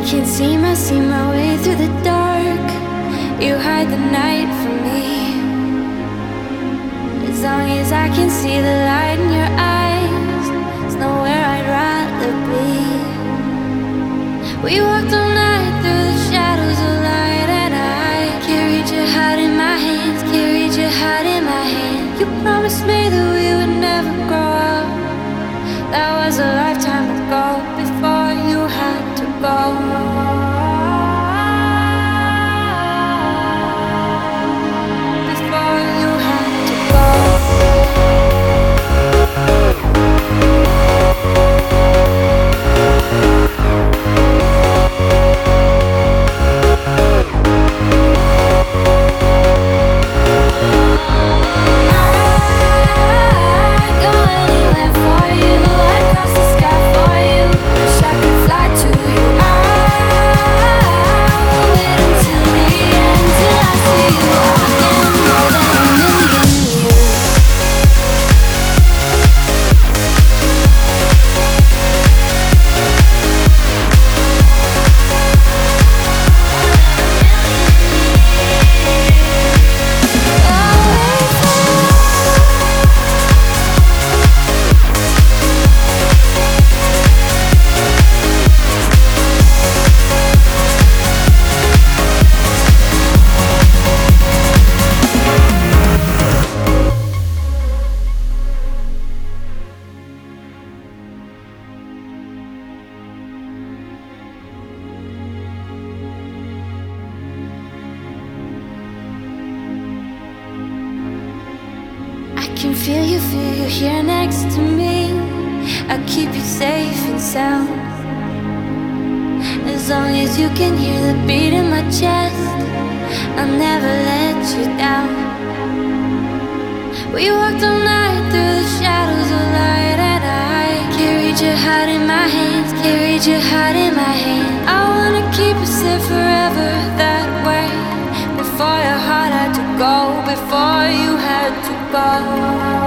can't see my way through the dark. You hide the night from me. As long as I can see the light in your eyes, there's nowhere I'd rather be. We walked all night through the shadows of light, and I carried your heart in my hands, carried your heart in my hand. You promised me that we would never grow up. That was a lifetime ago, before you had to go. I can feel you here next to me. I'll keep you safe and sound. As long as you can hear the beat in my chest, I'll never let you down. We walked all night through the shadows of light, and I carried your heart in my hands, carried your heart in my hand. I wanna keep it safe forever that way. Before your heart had to go, before you had to go.